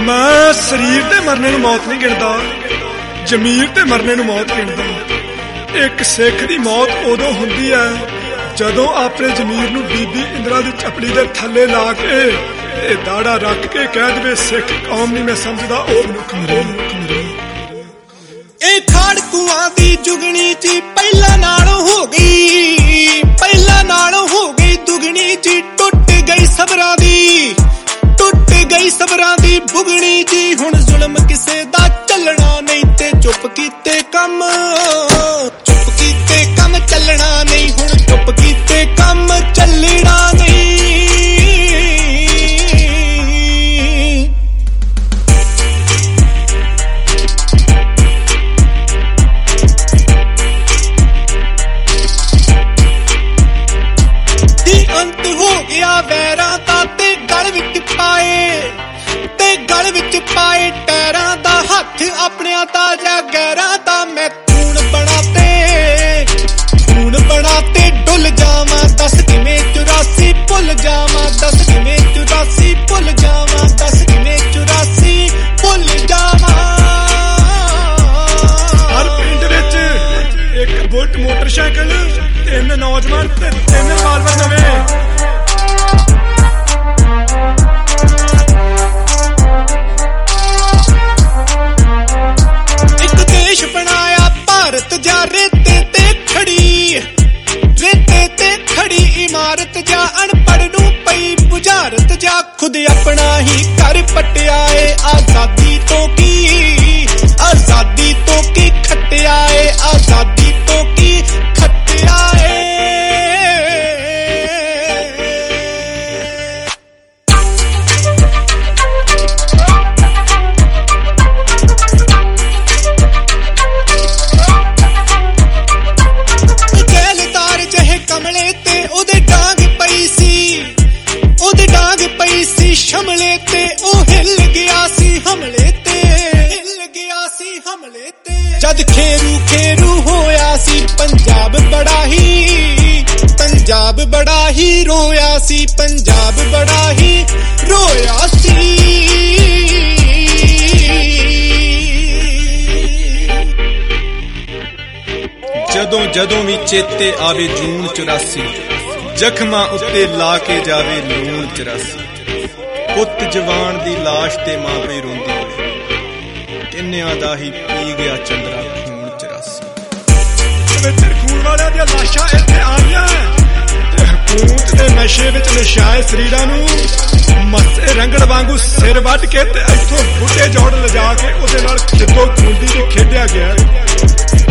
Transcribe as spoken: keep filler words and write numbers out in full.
मैं शरीर ते मरने नूं मौत नहीं गिणदा, जमीर ते मरने नूं मौत गिणदा। एक सिख दी मौत उदों हुंदी है जदों अपने जमीर नूं बीबी इंदिरा दी चपड़ी दे थल्ले ला के ते दाड़ा रख के कह दे सिख कौम नहीं मैं समझदा ओ मनुख मरे। ए खाड़कुआं दी जुगनी जी पहला नालों हो गई, पहला नालों हो गई दुगनी जी। टुट गई सबरां दी, टुट गई सबरां दी बुगनी जी। हुण जुल्म किसे दा चलना नहीं ते चुप कीते कम, चुप कीते कम चलना नहीं। हुण चुप कीते कम चलना नहीं। अंत हो गया वैरां दा ते गल विच पाए, ते गल विच पाए टैरां दा। हथ अपनियां दा जा गैरां दा। मैं खून बनाते, खून बनाते डुल जावां। दस किवें चुरासी भुल जावां, दस किवें चुरासी भुल जावां, दस किवें चुरासी भुल जावां। हर पिंड विच एक बुलेट मोटरसाइकिल, तीन नौजवान ते तीन रिवाल्वर नवे। एक देश बनाया भारत जा रेते ते खड़ी, रेते ते खड़ी इमारत जा। अनपढ़ नूं पई बुझारत जा। खुद अपना ही घर पटिया ए आजादी तो की, आजादी तो की खटिया ए, आजादी तो की खटिया ए। जैलदार जहे कमले ते ओदे डांग पई सी, ओदे डांग पई सी शमले ते। ओ हिल गया सी हमले ते, हिल गया सी हमले ते। जद खेरू खेरू होया सी पंजाब बड़ा ही, पंजाब बड़ा ही रोया सी, पंजाब बड़ा ही रोया सी। जदों जदों भी चेते आवे जून चौरासी, जख्मां उत्ते ला के जावे लूण चौरासी। पुत जवान दी लाश ते मां पे रोंदी होए, किन्नियां दा ही पी गया चंद्रा खून चौरासी। खून वालियां दी लाशां इत्थे आईयां ते हुकूमत दे नशे विच नशाए शरीरां नूं मसे रंगड़ वांगू सिर वड्ड के ते इत्थों बुੱਢੇ ਜੋੜ ਲਿਜਾ के ਉਹਦੇ ਨਾਲ ਖਿੱਦੋ ਖੂੰਡੀ ਤੇ ਖੇਡਿਆ ਗਿਆ।